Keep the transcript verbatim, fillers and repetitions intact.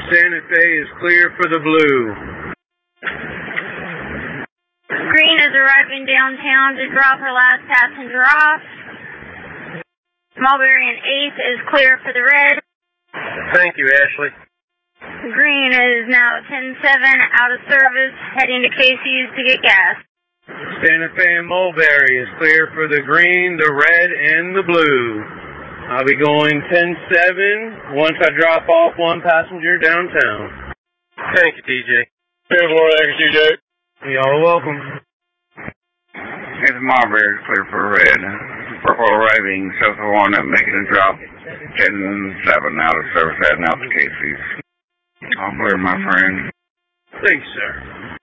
Santa Fe is clear for the blue. Green is arriving downtown to drop her last passenger off. Mulberry and eighth is clear for the red. Thank you, Ashley. Green is now ten seven out of service, heading to Casey's to get gas. Santa Fe and Mulberry is clear for the green, the red, and the blue. I'll be going ten seven once I drop off one passenger downtown. Thank you, T J. Good morning, T J. Y'all are welcome. It's Mulberry, clear for red. Purple arriving south of Walnut, making a drop. ten seven out of service, heading out to Casey's. All clear, my friend. Thanks, sir.